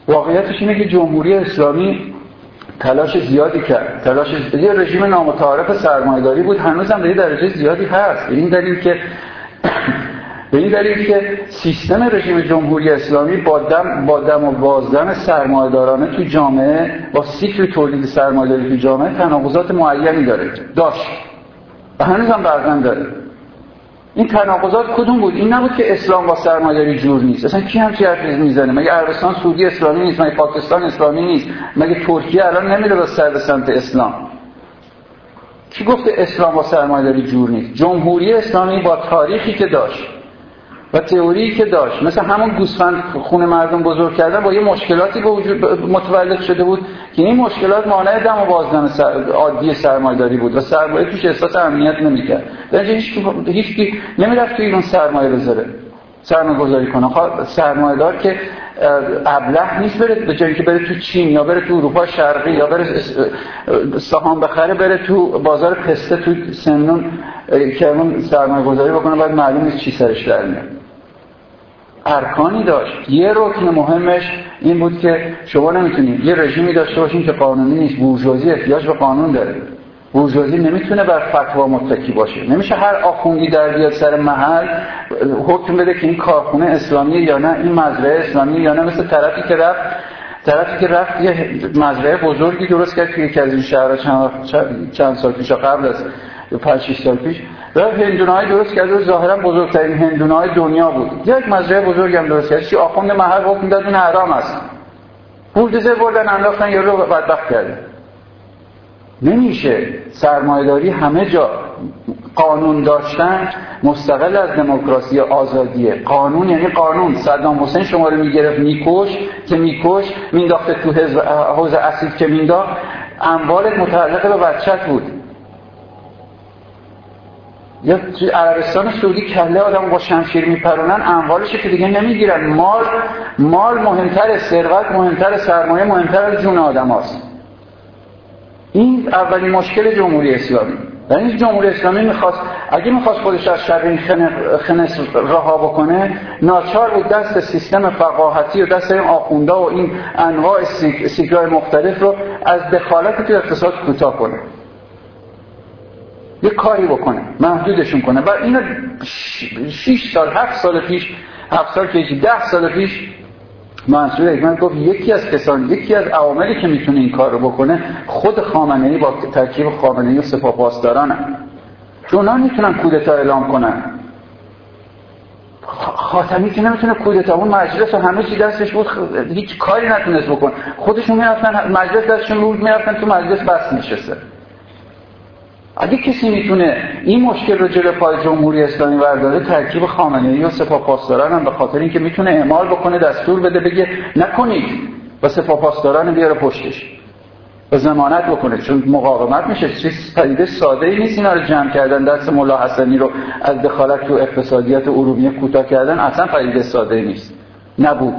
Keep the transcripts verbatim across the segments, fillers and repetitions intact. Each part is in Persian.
واقعیتش اینه که جمهوری اسلامی تلاش زیادی کرد، تلاش یه رژیم نامتعارف سرمایه‌داری بود، هنوزم به درجه زیادی هست. این دلیل که به این دلیل که سیستم رژیم جمهوری اسلامی با دم با دم و بازدم سرمایه‌دارانه تو جامعه، با سیکل تولید سرمایه‌داری تو جامعه تناقضات معینی داره، داشت و هنوزم بعضا داره. این تناقضات کدوم بود؟ این نبود که اسلام با سرمایه‌داری جور نیست. اصلا کی هم چه حرفی میزنه؟ مگه عربستان سعودی اسلامی نیست؟ مگه پاکستان اسلامی نیست؟ مگه ترکیه الان نمیره با سر به سمت اسلام؟ کی گفته اسلام با سرمایه‌داری جور نیست؟ جمهوری اسلامی با تاریخی که داشت و تئوری که داشت، مثلا همون گوسفند خون مردم بزرگ کردن، با یه مشکلاتی به وجود متولد شده بود که این مشکلات مانع دم و بازدم سر... عادی سرمایه‌داری بود و سرمایه توش احساس امنیت نمی‌کرد. در نتیجه هیچ هیچ کی نمی‌رفت تو ایران سرمایه بذاره، سرمایه گذاری کنه. خب سرمایه‌دار که ابله نیست بره به جایی که بره تو چین یا بره تو اروپا شرقی یا بره سهام بخره، بره تو بازار پسته تو سمنون که اون سرمایه گذاری بکنه، بعد معلوم نیست چی سرش در میاد. ارکانی داشت. یه رکن مهمش این بود که شما نمیتونید یه رژیمی داشته باشین که قانونی نیست. بورژوازی احتیاج به قانون داره. بورژوازی نمیتونه بر فتوا متکی باشه. نمیشه هر آخوندی در بیاد سر محل حکم بده که این کارخونه اسلامیه یا نه، این مزرعه اسلامیه یا نه. مثل طرفی که رفت طرفی که رفت یه مزرعه بزرگی درست کرد که یکی از این شهرها چند, چند سال پیش قبل از پنج شش سال پیش رفت هندونه‌های درست کرد و ظاهرا بزرگترین هندونه‌های دنیا بود. یک مزرعه بزرگی هم درست کرد. چی آخوند محل حکم داد این حرام است. بولدوزر بردن انداختن یا رو بدبخت کردن. نمیشه. سرمایه‌داری همه جا قانون داشتن مستقل از دموکراسی آزادیه. قانون یعنی قانون. صدام حسین شما رو میگرفت میکش که میکش، مینداخته تو حوض اسید که مینداخت، اموالت متعلق به بچت بود. یا توی عربستان سعودی کله آدم با شمشیر میپرونن، اموالش که دیگه نمیگیرن. مال مال مهمتر، ثروت مهمتر، سرمایه مهمتر از جون آدم هاست. این اولین مشکل جمهوری اسلامی. یعنی این جمهوری اسلامی میخواست اگه میخواست خودش از شر این خنث رها بکنه، ناچار بود دست سیستم فقاهتی و دست این آخوندا و این انواع سیکل‌های مختلف رو از دخالت تو اقتصاد کوتاه کنه، یه کاری بکنه، محدودشون کنه. بعد اینا شش سال هفت سال پیش هفت سال که ده سال پیش منصور حکمت گفت یکی از کسان یکی از عواملی که میتونه این کار رو بکنه خود خامنه‌ای با ترکیب خامنه‌ای و سپاهپاسدارانه. چون اونا میتونن کودتا اعلام کنن. خاتمی که نمیتونه کودتا، اون مجلس و همه چی دستش بود، هیچ کاری نتونست بکن. خودشون میرفتن مجلس دستشون بود، میرفتن تو مجلس بس نشسته. اگه کسی میتونه این مشکل رو جلو پای جمهوری اسلامی برداره، ترکیب خامنه‌ای و سپاهپاسداران هم، به خاطر اینکه میتونه اعمال بکنه، دستور بده، بگه نکنید و سپاهپاسداران بیاره پشتش و ضمانت بکنه، چون مقاومت میشه. چیز پدیده ساده ای نیست اینا رو جمع کردن، دست ملا حسنی رو از دخالت تو اقتصادیات ارومیه کوتاه کردن، اصلا پدیده ساده ای نیست، نبود.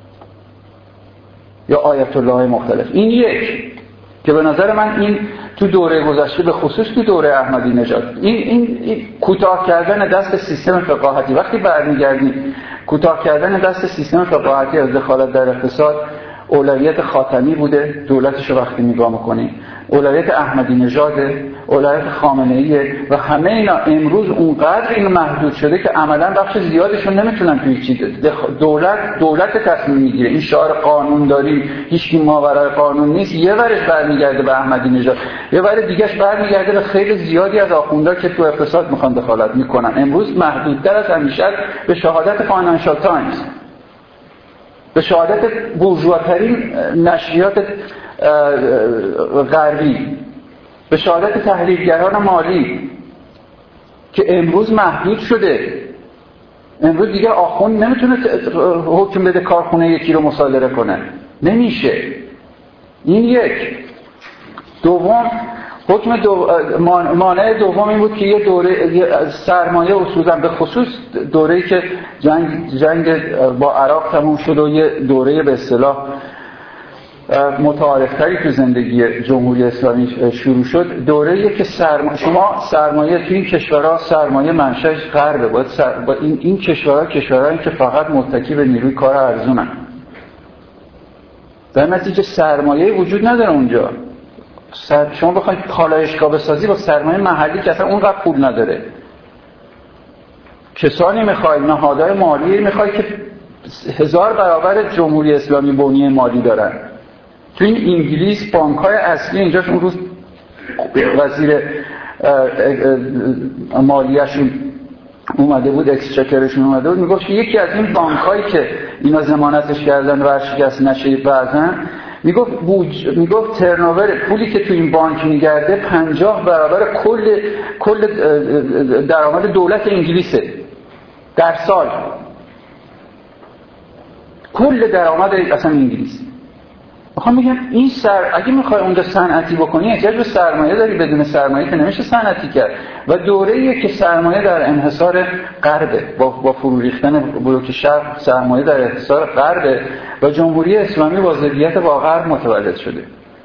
یا آیت الله مختلف. این یک که به نظر من این تو دوره گذشته، به خصوص تو دوره احمدی نژاد، این, این, این کوتاه کردن دست سیستم فقاهتی، وقتی برمیگردیم کوتاه کردن دست سیستم فقاهتی از دخالت در اقتصاد، اولویت خاتمی بوده، دولتش رو وقتی نگاه میکنیم، اولویت احمدی نژاده، اولویت خامنه‌ایه و همه اینا امروز اونقدر این محدود شده که عملاً بخش زیادشون نمیتونن توی چیز دولت دولت تصمیم میگیره. این شعار قانون داریم، هیچ کی ماورای قانون نیست، یه ورش برمیگرده به احمدی نژاد، یه ور دیگه‌اش برمیگرده به خیلی زیادی از آخوندا که تو اقتصاد میخوان دخالت میکنن. امروز محدودتر از همیشه به شهادت فاینانشال تایمز، به شهادت بورژواترین نشریات غربی، به شهادت تحلیلگران مالی که امروز محدود شده. امروز دیگه آخوند نمیتونه حکم بده کارخونه یکی رو مصادره کنه، نمیشه. این یک. دوم، حکم دو... مانع دوم این بود که یه دوره سرمایه اصولا، به خصوص دوره‌ای که جنگ جنگ با عراق تموم شد و یه دوره به اصطلاح متعارفتری تو زندگی جمهوری اسلامی شروع شد، دوره‌ای که سرما... شما سرمایه تو این کشورها سرمایه منشأش غربه. باید سر... با این این کشورها کشورهایی که فقط متکی به نیروی کار ارزونن. در نتیجه سرمایه وجود نداره اونجا. سر... شما بخواید پالایشگاه بسازی با سرمایه محلی که اصلا اونقدر پول نداره. کسانی میخواید، نهادهای مالی میخواید که هزار برابر جمهوری اسلامی بنیه مالی دارن. تو این انگلیس بانک‌های اصلی اینجاش اون روز وزیر مالیه‌شون اومده بود، اکسچکرشون اومده بود، میگفت که یکی از این بانک‌هایی که اینا ضمانتش کردن ورشکست نشه بعضن، میگفت بوج... میگفت ترنوور پولی که تو این بانک میگرده پنجاه برابر کل کل درآمد دولت انگلیسه در سال. کل درآمد اصلا انگلیس. میخوام بگم این سر اگه میخوای اونجا صنعتی بکنی احتیاج به سرمایه داری، بدون سرمایه که نمیشه صنعتی کرد. و دوره‌ایه که سرمایه در انحصار غربه، با با فرو ریختن بلوک شرق سرمایه در انحصار غربه و جمهوری اسلامی با ضدیت با غرب متولد شده،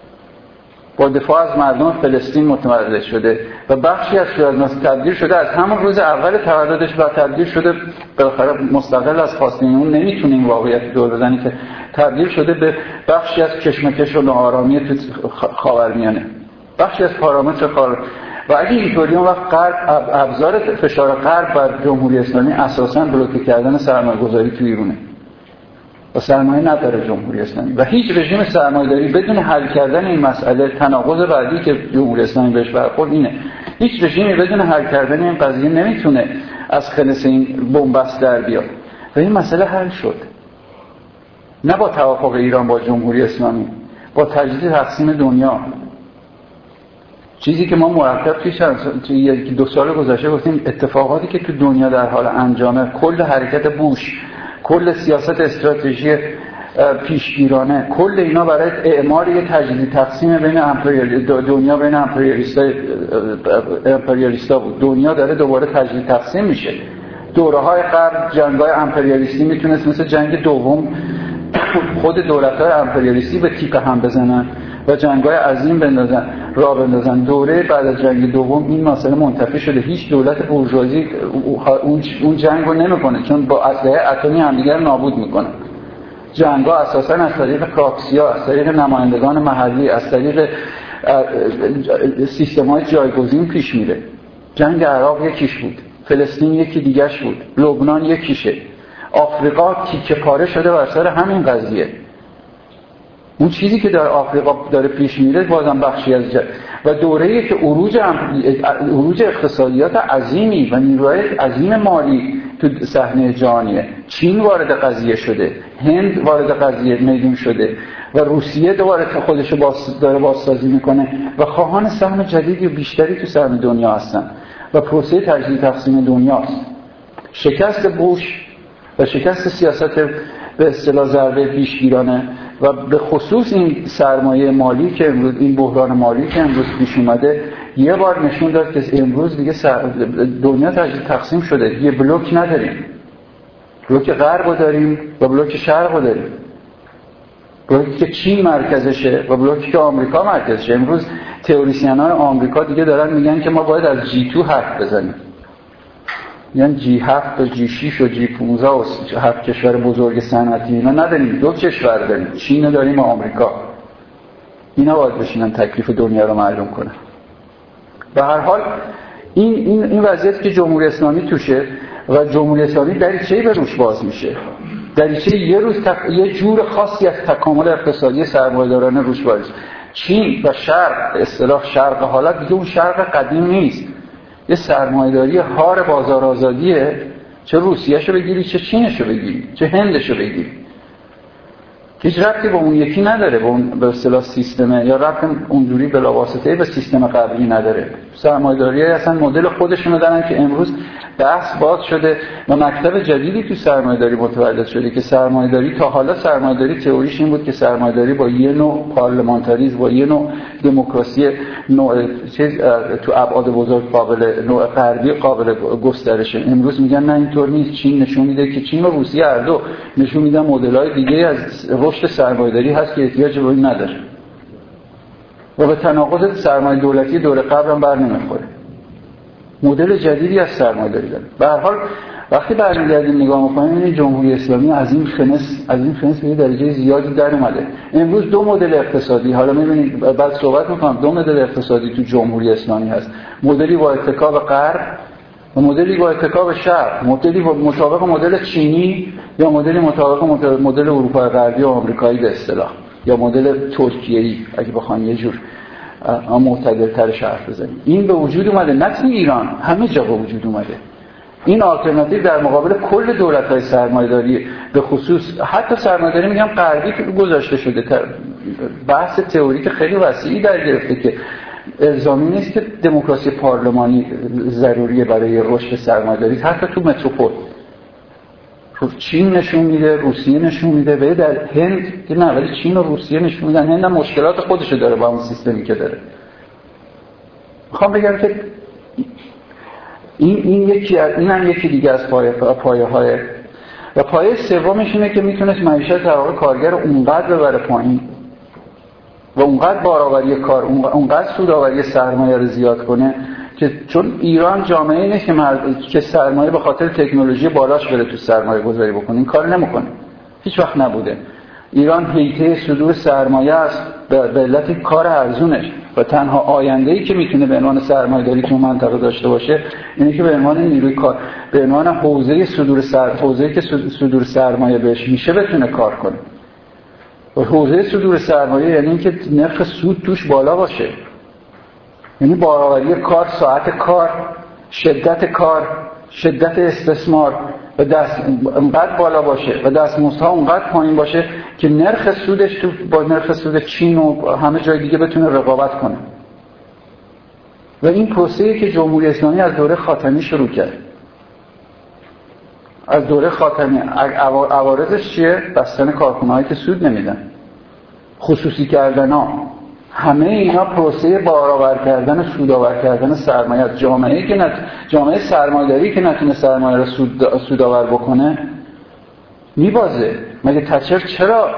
با دفاع از مردم فلسطین متولد شده و بخشی از شورای تبدیل شده از همون روز اول تولدش و تبدیل شده بالاخره مستقل از خواستین اون نمیتونیم واقعیت دور بزنی که تبدیل شده به بخشی از کشمکش و ناآرامی تو خاورمیانه، بخشی از پارامتر خاور. و اگه اینطوری اون وقت غرب ابزار فشار غرب بر جمهوری اسلامی اساساً بلوکه کردن سرمایه‌گذاری تو ایرانه و سرمایه نداره جمهوری اسلامی و هیچ رژیم سرمایه‌داری بدون حل کردن این مسئله، تناقض بعدی که جمهوری اسلامی بهش برخورد اینه، هیچ رژیمی بدون حل کردن این قضیه نمیتونه از خلس این بنبست در بیاد و این مسئله حل شد. نه با توافق ایران با جمهوری اسلامی، با تجدید تقسیم دنیا. چیزی که ما مرتب توی یکی دو سال گذشته گفتیم اتفاقاتی که تو دنیا در حال انجامه، کل حرکت بوش، کل سیاست استراتژی پیشگیرانه، کل اینا برای اعمال یه تجدید تقسیم بین دنیا بین امپریالیستا بود. دنیا داره دوباره تجدید تقسیم میشه. دوره‌های غرب جنگ‌های امپریالیستی میتونست مثل جنگ دوم خود دولت‌های امپریالیستی به تیغ هم بزنن و جنگ‌های عظیم بندازن راه بندازن. دوره بعد از جنگ دوم این مسئله منتفی شده. هیچ دولت بورژوازی اون جنگ رو نمی‌کنه چون با اسلحه اتمی همدیگر نابود می‌کنه. جنگ‌ها اساساً از طریق پراکسی‌ها، از طریق نمایندگان محلی، از طریق سیستم‌های جایگزین پیش میره. جنگ عراق یکیش بود، فلسطین یکی دیگه‌ش بود، لبنان یکیشه. آفریقا تیکه پاره شده بر سر همین قضیه. اون چیزی که در آفریقا داره پیش میره بازم بخشی از جا. و دوره‌ای که عروج عروج اقتصادیات عظیمی و نیروهای عظیم مالی تو صحنه جهانیه. چین وارد قضیه شده، هند وارد قضیه میدون شده و روسیه دوباره خودشو باز داره بازسازی میکنه و خواهان سهم جدیدی و بیشتری تو سهم دنیا هستن و پروسه تجدید تقسیم دنیاست. شکست بوش و شکست سیاست به اصطلاح ضربه پیشگیرانه و به خصوص این سرمایه مالی که امروز این بحران مالی که امروز پیش اومده یه بار نشون داد که امروز دیگه دنیا تجدید تقسیم شده. یه بلوک نداریم، بلوک غرب رو داریم و بلوک شرق رو داریم، بلوکی که چین مرکزشه و بلوکی که آمریکا مرکزشه. امروز تئوریسین‌های آمریکا دیگه دارن میگن که ما باید از جی دو حرف بزنیم، یعنی جی هفت و جی شش و جی پانزده و هفت کشور بزرگ صنعتی اینا نداریم، دو کشور داریم، چین داریم و آمریکا. اینا باید بشینن تکلیف دنیا رو معلوم کنن. به هر حال این این این وضعیت که جمهوری اسلامی توشه و جمهوری اسلامی دریچه‌ای به روش باز میشه، دریچه یه روز تق... یه جور خاصی از تکامل اقتصادی سرمایه‌دارانه روش باز. چین و شرق، اصطلاح شرق حالت دیگه اون شرق قدیم نیست، یه سرمایه‌داری هار بازار آزادیه. چه روسیه‌شو بگیری، چه چینشو بگیری، چه هندشو بگیری، هیچ ربطی با اون یکی نداره، با اون به اصطلاح سیستمه یا ربط اونجوری بلاواسطه‌ای به سیستم قبلی نداره. سرمایه‌داری اصلا مدل خودشونو دارن که امروز بحث باز شده و مکتب جدیدی تو سرمایه‌داری متولد شده که سرمایه‌داری تا حالا سرمایه‌داری تئوریش این بود که سرمایه‌داری با یه نوع پارلمانتاریسم، با یه نوع دموکراسی نوع چیز تو ابعاد بزرگ قابل نوع غربی قابل گسترشه. امروز میگن نه اینطور نیست. چین نشون میده که چین و روسیه هر دو نشون میدن مدل‌های دیگه از رشد سرمایه‌داری هست که احتیاج به این نداره و به تناقض سرمایه دولتی دور قبل هم بر نمیخوره. مدل جدیدی از سرمایه‌داری داره. به هر حال وقتی برمیگردیم نگاه می‌کنیم این جمهوری اسلامی از این فنس از این فنس به درجه زیادی در اومده. امروز دو مدل اقتصادی، حالا می‌بینید بعد صحبت می‌کنم، دو مدل اقتصادی تو جمهوری اسلامی هست. مدلی با اتکا به غرب و مدلی با اتکا به شرق، مدلی مطابق مدل چینی یا مدلی مطابق مدل اروپای غربی و آمریکایی به اصطلاح، یا مدل ترکیه‌ای اگه بخوام یه جور معتدل‌ترش حرف بزنیم. این به وجود اومده، نه تو ایران، همه جا به وجود اومده. این آلترناتیو در مقابل کل دولت‌های سرمایه‌داری، به خصوص حتی سرمایه‌داری میگم غربی که گذاشته شده، بحث تئوریک خیلی وسیعی در گرفته که الزامی نیست که دموکراسی پارلمانی ضروریه برای رشد سرمایه‌داری، حتی تو متروپول. چین نشون میده، روسیه نشون میده، و در هند که نه، ولی چین و روسیه نشون میدن هند هم مشکلات خودشو داره با اون سیستمی که داره. میخوام بگم که این این یکی این هم یکی دیگه از پایه پایه‌های و پایه سومش اینه که میتونست معیشت در واقع کارگر اونقدر ببره پایین و اونقدر بارآوری کار، اونقدر سودآوری سرمایه رو زیاد کنه که چون ایران جامعه نیست که مرد... که سرمایه به خاطر تکنولوژی بالاش بره تو سرمایه گذاری بکنه، این کار نمیکنه، هیچ وقت نبوده. ایران هیته صدور سرمایه است به علت کار ارزونش و تنها آینده‌ای که میتونه به عنوان سرمایه‌داری تو منطقه داشته باشه اینه که به عنوان نیروی کار، به عنوان حوزه صدور سر حوزه‌ای که صدور سرمایه بهش میشه بتونه کار کنه. و حوزه صدور سرمایه یعنی اینکه نرخ سود توش بالا باشه، یعنی بارآوری کار، ساعت کار، شدت کار، شدت استثمار و دست اونقدر بالا باشه و دستمزدها اونقدر پایین باشه که نرخ سودش تو با نرخ سود چین و همه جای دیگه بتونه رقابت کنه. و این پروسه‌ای که جمهوری اسلامی از دوره خاتمی شروع کرد. از دوره خاتمی عوارضش چیه؟ بستن کارخونه‌هایی که سود نمیدن، خصوصی کردن‌ها، همه اینا پروسه بارآور کردن، سودآور کردن سرمایه است. جامعه‌ای که نت... جامعه سرمایه‌داری که نتونه سرمایه رو سود... سودآور بکنه میبازه. مگه تچر چرا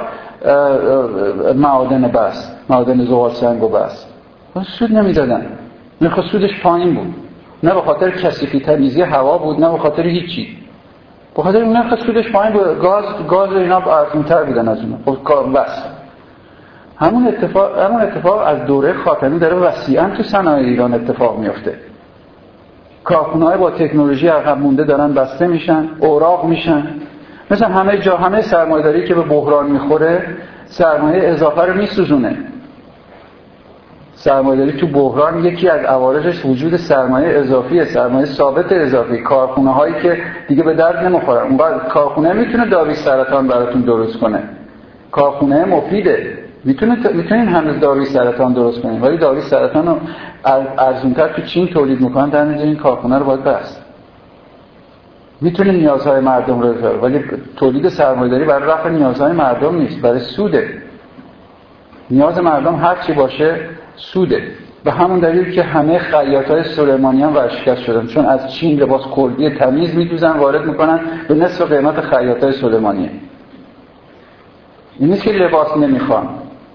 معادن بس، معادن زغال سنگو بس؟ سود نمیدادن، نرخ سودش پایین بود، نه به خاطر کثیفی تمیزی هوا بود، نه به خاطر هیچی، به خاطر نرخ سودش پایین بود. گاز گاز اینا ارزان‌تر بودن از اون. خب کار بس. همون اتفاق همون اتفاق از دوره خاتمی داره وسیعاً تو صنایع ایران اتفاق میفته. کارخونه‌های با تکنولوژی عقب مونده دارن بسته میشن، اوراق میشن. مثلا همه جا همه سرمایه‌داری که به بحران میخوره سرمایه اضافه رو میسوزونه. سرمایه‌داری تو بحران یکی از عوارضش وجود سرمایه اضافی، سرمایه ثابت اضافی، کارخونه‌هایی که دیگه به درد نمیخورن. اونقدر کارخونه میتونه داروی سرطان براتون درست کنه. کارخونه مفیده. میتونه میتونین هنوز داروی سرطان درست کنین، ولی داروی سرطان رو ارزونتر تو چین تولید میکنن، در نتیجه این کارخونه رو باید بست. میتونین نیازهای مردم رو رفع، ولی تولید سرمایه‌داری برای رفع نیازهای مردم نیست، برای سوده. نیاز مردم هر چی باشه سوده. به همون دلیل که همه خیاطای سلیمانیان ورشکست شدن، چون از چین لباس کردی تمیز میدوزن وارد میکنن به نصف قیمت خیاطای سلیمانیه. این نیست که لباس نمیخوان،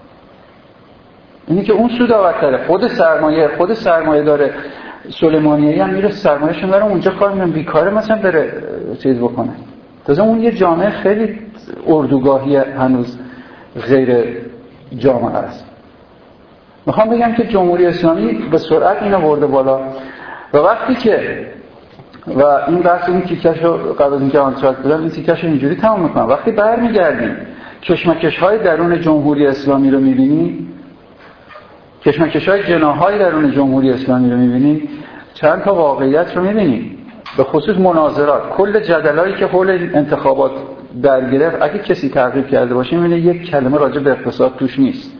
اینی که اون سودآورتره. خود سرمایه خود سرمایه داره سلیمانیایی هم میره سرمایه‌شون داره اونجا کار میکنه، بیکاره مثلا بره چیز بکنه. تازه اون یه جامعه خیلی اردوگاهی هنوز غیر جامعه است. میخوام بگم که جمهوری اسلامی به سرعت اینو برده بالا و وقتی که و این بحث این تیکشو قبل از اینکه آنچات بدم این تیکشو اینجوری تمام میکنم. وقتی برمیگردیم کشمکش‌های درون جمهوری اسلامی رو می‌بینی، کشمکش‌های جناح‌های درون جمهوری اسلامی رو می‌بینی، چند تا واقعیت رو می‌بینی، به خصوص مناظرات، کل جدلایی که حول انتخابات در گرفت. اگه کسی تعقیب کرده باشه می‌بینه یک کلمه راجع به اقتصاد توش نیست.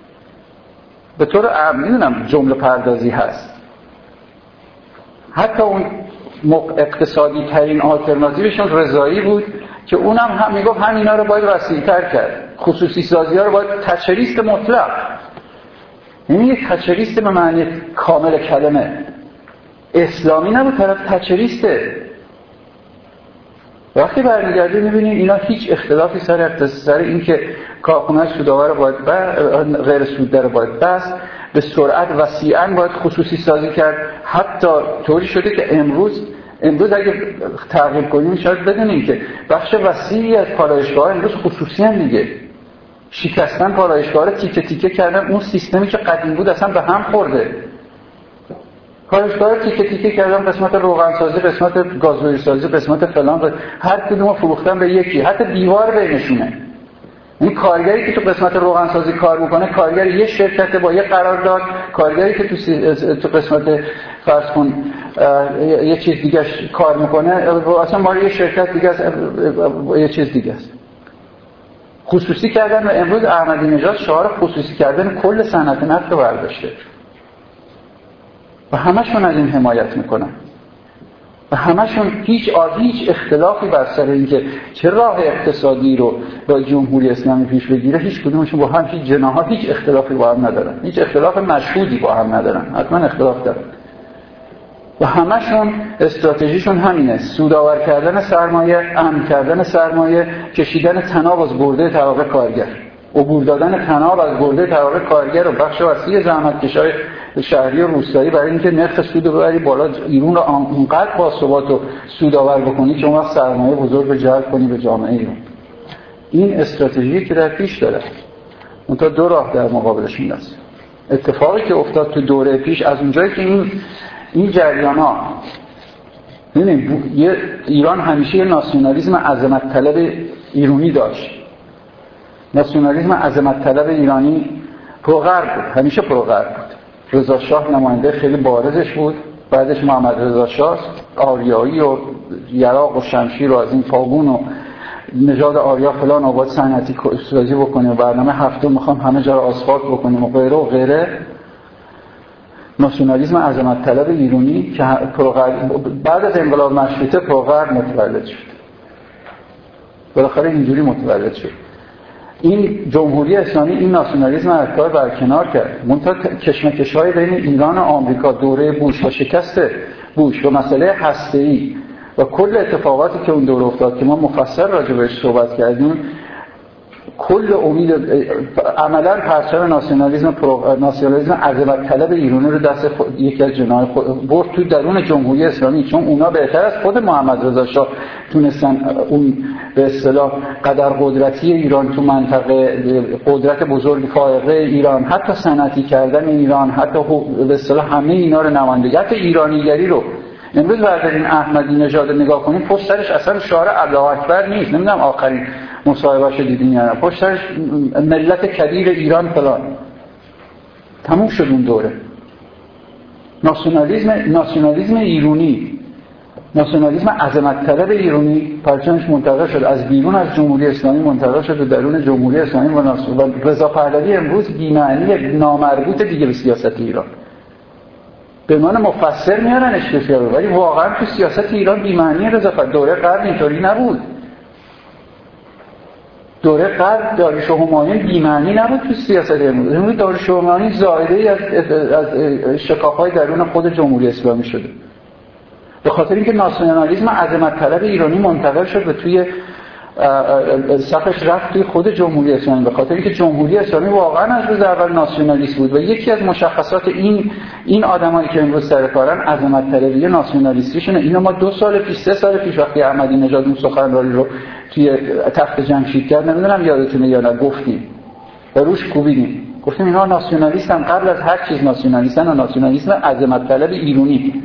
به طور عام می‌دونم جمله پردازی هست. حتی اون اقتصادی ترین آلترناتیوشون رضایی بود که اونم هم میگفت همینا رو باید وسیع‌تر کرد، خصوصی سازی‌ها رو باید تچریست مطلق، یعنی یک تچریست به معنی کامل کلمه، اسلامی نبود، طرف تچریسته. وقتی برمیگردی میبینید اینا هیچ اختلافی سر اقتصاد این که کارخونه سودآور باید غیر سوددار باید بس، به سرعت وسیعاً باید خصوصی سازی کرد. حتی طوری شده که امروز امروز اگه تعقیب کنیم شاید بدونیم که بخش وسیعی از پالایشگاه‌ها امروز خصوصی هم دیگه شکستن پالایشگاه رو تیکه تیکه کردن، اون سیستمی که قدیم بود اصلا به هم خورده. پالایشگاه رو تیکه تیکه کردن، قسمت روغنسازی، قسمت گازوئیل سازی، قسمت فلان، هر کدومو فروختن به یکی، حتی دیوار بینشونه. این کارگری که تو قسمت روغنسازی کار میکنه کارگر یه شرکت با یه قرارداد، کارگری که تو سی... تو قسمت فرض کن یه چیز دیگه کار میکنه اصلا مال یه شرکت دیگه است، یه چیز دیگه است. خصوصی کردن و امروز احمدی نژاد شعار خصوصی کردن کل صنعت نفت رو برداشته و همشون از این حمایت میکنن و همشون هیچ هیچ اختلافی بر سر اینکه چه راه اقتصادی رو با جمهوری اسلامی پیش بگیره هیچ کدومشون با هم هیچ جناحات هیچ اختلافی با هم ندارن، هیچ اختلاف مشهودی با هم ندارن، حتما اختلاف دارن و همشون استراتژیشون همینه: سودآور کردن سرمایه، امن کردن سرمایه، کشیدن طناب از گرده طبقه کارگر، عبور دادن طناب از گرده طبقه کارگر و بخش وسیع زحمتکشای شهری و روستایی برای اینکه نرخ سود رو ببری بالا، ایران رو اونقدر باثبات و سودآور بکنی که اون وقت سرمایه بزرگ رو جلب کنی به جامعه ایران. این استراتژی که در پیش داره، اون تا دو راه در مقابلش این است. اتفاقی که افتاد تو دوره پیش از اونجایی که این این جریان‌ها، ببینید یه ایران همیشه یه ناسیونالیسم عظمت طلب ایرانی داشت. ناسیونالیسم عظمت طلب ایرانی پروغرب بود، همیشه پروغرب بود. رضا شاه نماینده خیلی بارزش بود، بعدش محمد رضا شاه آریایی و یراق و شمشیر و از این فاگون و نژاد آریا فلان آباد صنعتی سازی بکنیم و برنامه هفتم میخوام همه جا رو آسفالت بکنیم و غیره و غیره. ناسیونالیسم عظمت طلب ایرانی که بعد از انقلاب مشروطه پروغرب متولد شد، بالاخره اینجوری متولد شد. این جمهوری اسلامی این ناسیونالیسم از کار برکنار کرد. منتها کشمکش‌های بین ایران و آمریکا دوره بوش و شکست بوش و مسئله هسته‌ای و کل اتفاقاتی که اون دوره افتاد که ما مفصل راجع بهش صحبت کردیم، کل امید عملاً پرچم ناسیونالیسم پرو... ناسیونالیسم عظمت طلب ایرانی رو دست خود... یکی از جناح خود برد تو درون جمهوری اسلامی، چون اونا بهتر از خود محمد رضا شاه تونستن اون به اصطلاح قدر قدرتی ایران تو منطقه، قدرت بزرگ فائقه ایران، حتی صنعتی کردن ایران، حتی به اصطلاح همه اینا رو نمایندگی، حتی ایرانیگری رو. امروز بردارین احمدی نژاد نگاه کنیم، پشت سرش اصلا شعار الله اکبر نیست. نمیدونم آخرین مصاحبه‌اش دیدین یا نه، پشت سرش ملت کبیر ایران فلان. تموم شد اون دوره. ناسیونالیسم ناسیونالیسم ایرانی، ناسیونالیسم عظمت طلب ایرانی پرچمش منتقل شد از بیرون از جمهوری اسلامی منتقل شد به درون جمهوری اسلامی و رضا پهلوی امروز بی‌معنی نامربوط دیگه به سیاست ایران. به معنی مفسر میارنش بسیار، ولی واقعا تو سیاست ایران بی‌معنی رضا پهلوی. دوره قبل اینطوری نبود. دوره قبل داریوش و همایون بی‌معنی نبود تو سیاست امروز. امروز داریوش و همایون زایده‌ای از از شکاف‌های درون خود جمهوری اسلامی شده. به خاطر اینکه ناسیونالیسم عظمت طلب ایرانی منتقل شد و توی صفش رفت توی خود جمهوری اسلامی، به خاطر اینکه جمهوری اسلامی واقعا از روز اول ناسیونالیست بود و یکی از مشخصات این این آدمایی که امروز سر کارن عظمت طلبی ناسیونالیستیشونه. اینو ما دو سال پیش سه سال پیش وقتی احمدی نژاد اون سخنرانی رو توی تخت جمشید کرد، نمیدونم یادتونه یا نه، گفتیم و روش کوبیدیم، گفتیم اینا ناسیونالیستن، قبل از هر چیز ناسیونالیستن و ناسیونالیسم عظمت طلب ایرانی.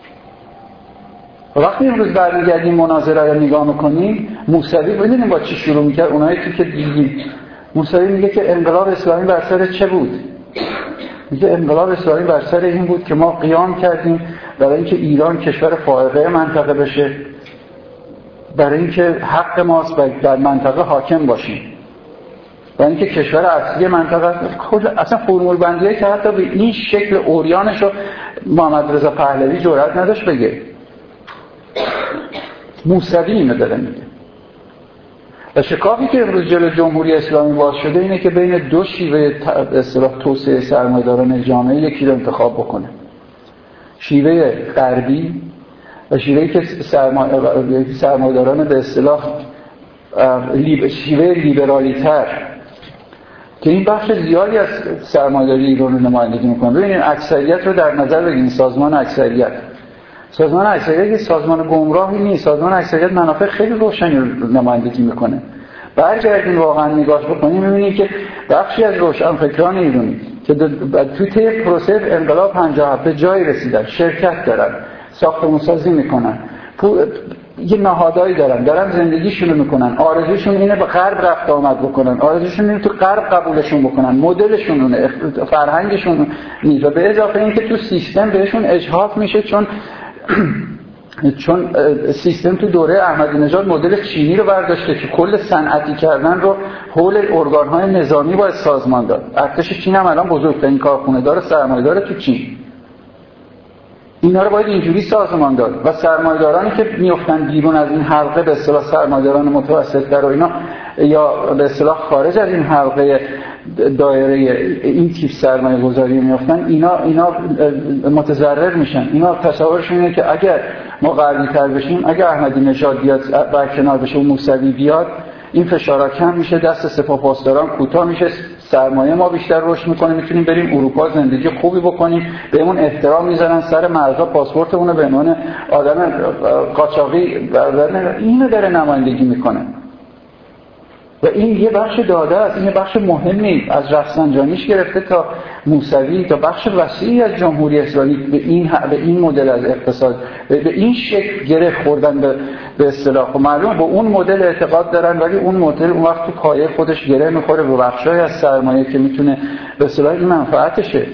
وقتی امروز برمیگردیم مناظره رو نگاه میکنیم، موسوی ببینیم با چی شروع میکرد. اونایی که دیدیم موسوی میگه که انقلاب اسلامی بر سر چه بود؟ میگه انقلاب اسلامی بر سر این بود که ما قیام کردیم برای اینکه ایران کشور فائقه منطقه بشه، برای اینکه حق ماست در منطقه حاکم باشیم، برای اینکه کشور اصلی منطقه. اصلا فرمول بندیه که حتی به این شکل اوریانش رو محمد رضا پهلوی جرئت نداشت بگه. موسوی اینو داره میگه. و شکافی که امروز جلو جمهوری اسلامی باز شده اینه که بین دو شیوه به اصطلاح توسعه سرمایه‌داران جامعه یکی رو انتخاب بکنه: شیوه غربی و شیوهی که سرمایه‌داران به اصطلاح لیب... شیوه لیبرالی‌تر که این بخش زیادی از سرمایه‌داری ایران رو نمایندگی می‌کنه. ببینید اکثریت رو در نظر بگیرید، سازمان اکثریت سازمان اکثریت یه سازمان گمراهی نیست. سازمان اکثریت منافع خیلی روشنی رو نمایندگی میکنه. برگردین واقعا نگاه بکنیم میبینید که بخشی از روشنفکران ایرانی که توی طی پروسه انقلاب پنجاه و هفت به جایی رسیدن، شرکت دارن، ساختمان‌سازی میکنن، یه نهادایی دارن، دارن زندگیشونو میکنن، آرزوشون اینه به غرب رفت آمد بکنن، آرزوشون اینه تو غرب قبولشون بکنن، مدلشون اونه، فرهنگشون نیست. و به اضافه اینکه تو سیستم بهشون اجحاف میشه، چون چون سیستم تو دوره احمدی نژاد مدل چینی رو برداشته که کل صنعتی کردن رو حول ارگان‌های نظامی باید سازمان داد. ارتش چین هم الان بزرگترین کارخونه‌دار سرمایه‌دار تو چین. اینا رو باید اینجوری سازمان داد و سرمایه‌دارانی که میافتن بیرون از این حلقه، به اصطلاح سرمایه‌داران متوسط‌تر و اینا، یا به اصطلاح خارج از این حلقه دایره این تیپ سرمایه‌گذاری میافتن، اینا اینا متضرر میشن. اینا تصورشون اینه که اگر ما غربی‌تر بشیم، اگر احمدی نژاد بیاد برکنار بشه و موسوی بیاد، این فشارها کم میشه، دست سپاهپاسداران کوتاه میشه، سرمایه ما بیشتر رشد میکنه، میتونیم بریم اروپا زندگی خوبی بکنیم، بهمون احترام میذارن، سر مرزا پاسپورتمون رو به عنوان آدم قاچاقی بردارن. اینو داره نمایندگی میکنه و این یه بخش داده است. این یه بخش مهمی از رفسنجانیش گرفته تا موسوی، تا بخش وسیعی از جمهوری اسلامی به این به این مدل از اقتصاد، به این شکل گره خوردن به به اصطلاح. معلومه به اون مدل اعتقاد دارن، ولی اون مدل اون وقت تو پایه خودش گره میخوره به بخشای از سرمایه که میتونه به اصطلاح این منفعتشه.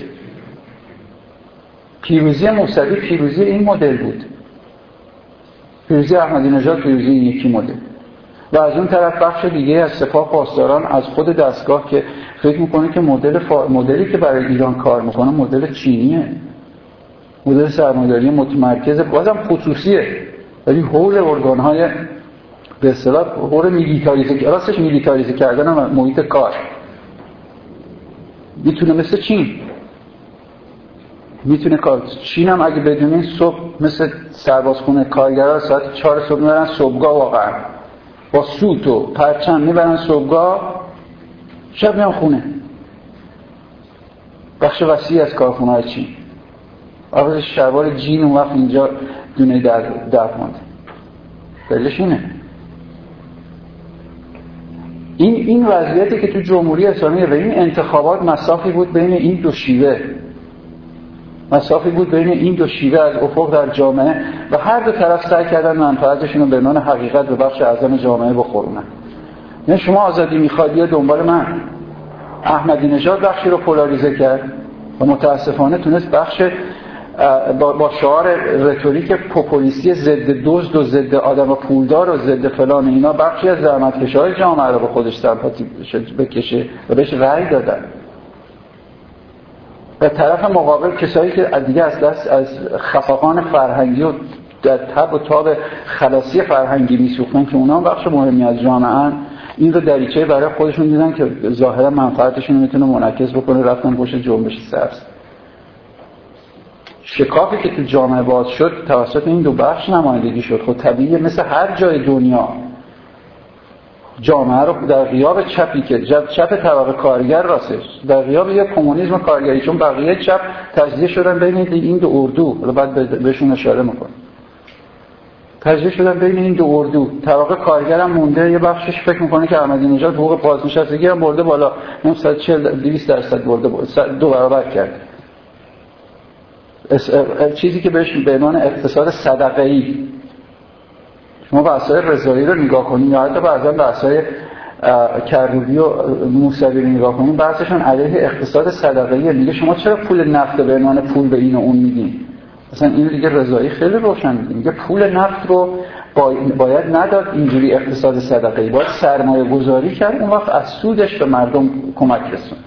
پیروزی موسوی پیروزی این مدل بود، پیروزی احمدی نژاد پیروزی این یکی مدل. و از اون طرف بخش دیگه از سپاه پاسداران از خود دستگاه که فکر میکنه که مدل فا... مدلی که برای ایران کار میکنه مدل چینیه، مدل سرمایه‌داری متمرکز، بازم خصوصیه، ولی حول ارگان‌های به اصطلاح حول میلیتاریزه، راستش میلیتاریزه کردن محیط کار. میتونه مثل چین میتونه کار چین هم اگه بدونین صبح مثل سربازخونه کارگرها ساعت چهار صبح میرن صبحگاه، واقعا با سوت و پرچم میبرن صبحگاه، شب میان خونه. بخش وسیعی از کارخونه‌های چین آخرش شلوار جین اون وقت اینجا دونه در در مانده. دلیلش اینه. این این وضعیتی که تو جمهوری اسلامی و این انتخابات مسافی بود بین این دو شیوه، مسافی بود بین این دو شیوه از افق در جامعه، و هر دو طرف سعی کردن منفعتشون رو به عنوان حقیقت به بخش اعظم جامعه بخورونن. یعنی شما آزادی میخواد یا دنبال من. احمدی نژاد بخشی رو پولاریزه کرد و متاسفانه تونست بخش با, با شعار رتوریک پوپولیستی ضد دزد و ضد آدم پولدار و ضد فلان اینا بخشی از زحمتکشای جامعه رو به خودش سمپاتی بکشه و بهش رأی دادن. به طرف مقابل کسایی که دیگه از دست از خفقان فرهنگی و در تب و تاب خلاصی فرهنگی میسوختن که اونا بخش مهمی از جامعه، این رو دریچه برای خودشون دیدن که ظاهرا منفعتشون رو میتونه منعکس بکنه، رفتن پشت جنبش سبز. شکافی که تو جامعه باز شد توسط این دو بخش نمایندگی شد. خود طبیعیه مثل هر جای دنیا جامعه رو در غیاب چپی که چپ طبقه کارگر راستش در غیاب یک کمونیسم کارگری، چون بقیه چپ تجزیه شدن بین این دو اردو، بعد بهشون اشاره میکنم، تجزیه شدن بین این دو اردو. طبقه کارگر هم مونده، یه بخشش فکر میکنه که احمدی نژاد حقوق بازنشستگی هم برده بالا، صد و چهل دویست درصد برده بالا، دو برابر کرد. چیزی که بهش به عنوان اقتصاد صدقه‌ای، شما بحث‌های رضایی رو نگاه کنید یا حتی بعضا بحث‌های کروبی و موسوی رو نگاه کنید، بحثشون علیه اقتصاد صدقه‌ای. میگه شما چرا پول نفت به عنوان پول به این و اون میدین؟ مثلا این دیگه رضایی خیلی روشن میگه، میگه پول نفت رو باید نداد اینجوری اقتصاد صدقه‌ای، باید سرمایه گذاری کرد، اون وقت از سودش به مردم کمک رسوند.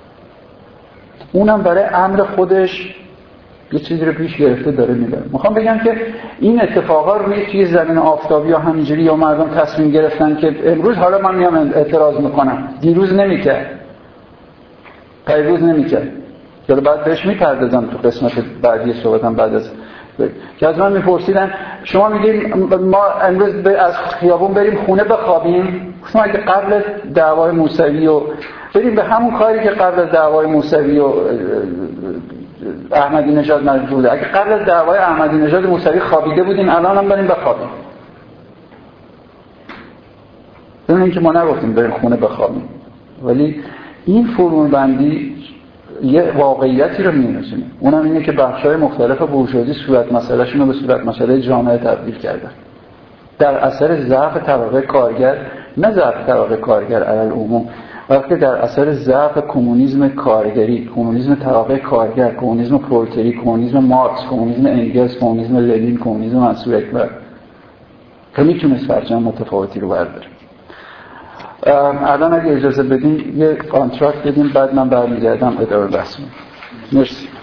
اونم برای امر خودش یه چیزی رو پیش گرفته داره میبره. میخوام بگم که این اتفاقا روی توی زمین آفتابی یا همینجوری یا مردم تصمیم گرفتن که امروز حالا من میام اعتراض میکنم، دیروز نمیکرد، پیروز نمیکرد، که بعد بهش میپردازم تو قسمت بعدی صحبتم بعد از که از من میپرسیدن شما میگین ما امروز از خیابون بریم خونه بخوابیم، شما اگه قبل دعوای موسوی و بریم به همون کاری که قبل از دعوای موسوی و احمدی نژاد مجبوره. اگه قبل از دعوای احمدی نژاد موسوی خوابیده بودین الان هم بریم بخوابیم. ببینید که ما نگفتیم بریم خونه بخوابیم، ولی این فرمولبندی یه واقعیتی رو می‌نشونه. اونم اینه که بخش‌های مختلف بورژوازی صورت مسئله‌شون رو به صورت مسئله جامعه تبدیل کردن در اثر ضعف طبقه کارگر، نه ضعف طبقه کارگر علی عموم، بلکه در اثر ضعف کمونیسم کارگری، کمونیسم طبقه کارگر، کمونیسم پرولتاری، کمونیسم مارکس، کمونیسم انگلس، کمونیسم لنین، کمونیسم منصور اکبر که میتونست فرجام متفاوتی رو برداره. الان اگه اجازه بدین یه کانترکت بدین بعد من برمیگردم ادامه بحث. مرسی.